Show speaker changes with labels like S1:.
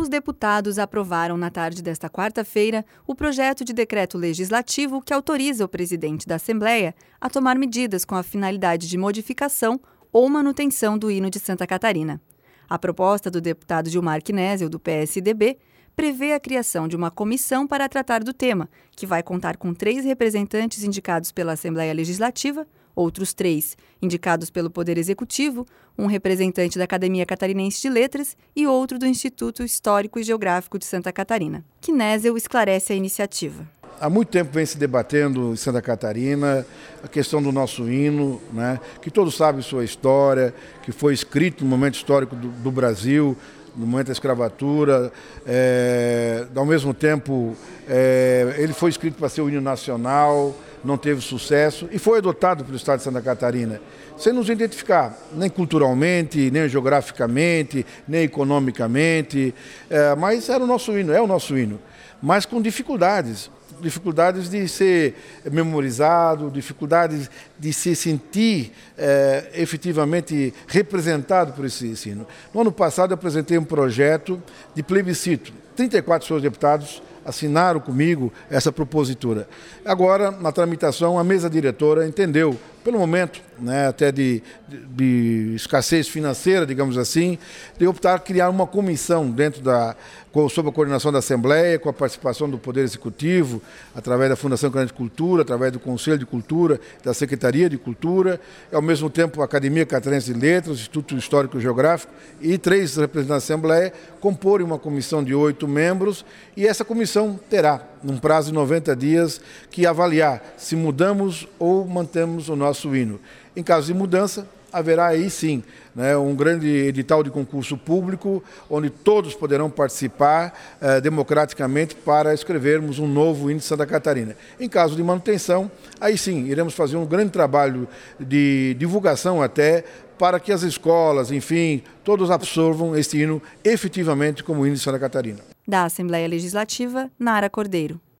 S1: Os deputados aprovaram na tarde desta quarta-feira o projeto de decreto legislativo que autoriza o presidente da Assembleia a tomar medidas com a finalidade de modificação ou manutenção do hino de Santa Catarina. A proposta do deputado Gilmar Knezel, do PSDB, prevê a criação de uma comissão para tratar do tema, que vai contar com 3 representantes indicados pela Assembleia Legislativa, outros 3 indicados pelo Poder Executivo, um representante da Academia Catarinense de Letras e outro do Instituto Histórico e Geográfico de Santa Catarina. Knezel esclarece a iniciativa.
S2: Há muito tempo vem se debatendo em Santa Catarina a questão do nosso hino, né, que todos sabem sua história, que foi escrito no momento histórico do Brasil, no momento da escravatura. Ao mesmo tempo, ele foi escrito para ser o hino nacional, não teve sucesso e foi adotado pelo Estado de Santa Catarina, sem nos identificar, nem culturalmente, nem geograficamente, nem economicamente, mas era o nosso hino, é o nosso hino, mas com dificuldades de ser memorizado, dificuldades de se sentir efetivamente representado por esse hino. No ano passado eu apresentei um projeto de plebiscito, 34 senhores deputados assinaram comigo essa propositura. Agora, na tramitação, a mesa diretora entendeu, pelo momento, né, até de escassez financeira, digamos assim, de optar por criar uma comissão sob a coordenação da Assembleia, com a participação do Poder Executivo, através da Fundação Canadense de Cultura, através do Conselho de Cultura, da Secretaria de Cultura, e ao mesmo tempo a Academia Catarinense de Letras, o Instituto Histórico e Geográfico e 3 representantes da Assembleia, comporem uma comissão de 8 membros, e essa comissão terá, num prazo de 90 dias, que avaliar se mudamos ou mantemos o nosso hino. Em caso de mudança, haverá aí sim, né, um grande edital de concurso público, onde todos poderão participar democraticamente para escrevermos um novo hino de Santa Catarina. Em caso de manutenção, aí sim, iremos fazer um grande trabalho de divulgação até, para que as escolas, enfim, todos absorvam este hino efetivamente como hino de Santa Catarina.
S1: Da Assembleia Legislativa, Nara Cordeiro.